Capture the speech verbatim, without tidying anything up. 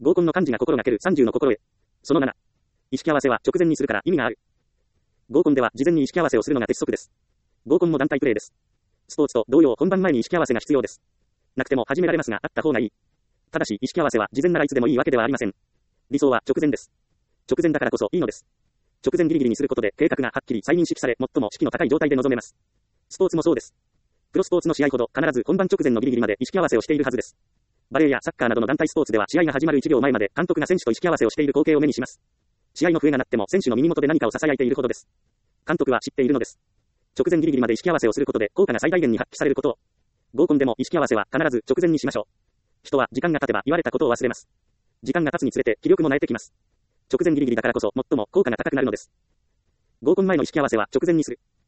合コンの漢字が心がけるさんじゅうの心得。そのなな。意識合わせは直前にするから意味がある。合コンでは事前に意識合わせをするのが鉄則です。合コンも団体プレーです。スポーツと同様本番前に意識合わせが必要です。なくても始められますがあった方がいい。ただし意識合わせは事前ならいつでもいいわけではありません。理想は直前です。直前だからこそいいのです。直前ギリギリにすることで計画がはっきり再認識され最も士気の高い状態で臨めます。スポーツもそうです。プロスポーツの試合ほど必ず本番直前のギリギリまで意識合わせをしているはずです。バレーやサッカーなどの団体スポーツでは試合が始まるいちびょうまえまで監督が選手と意識合わせをしている光景を目にします。試合の笛が鳴っても選手の耳元で何かを囁いているほどです。監督は知っているのです。直前ギリギリまで意識合わせをすることで効果が最大限に発揮されることを。合コンでも意識合わせは必ず直前にしましょう。人は時間が経てば言われたことを忘れます。時間が経つにつれて気力も慣れてきます。直前ギリギリだからこそ最も効果が高くなるのです。合コン前の意識合わせは直前にする。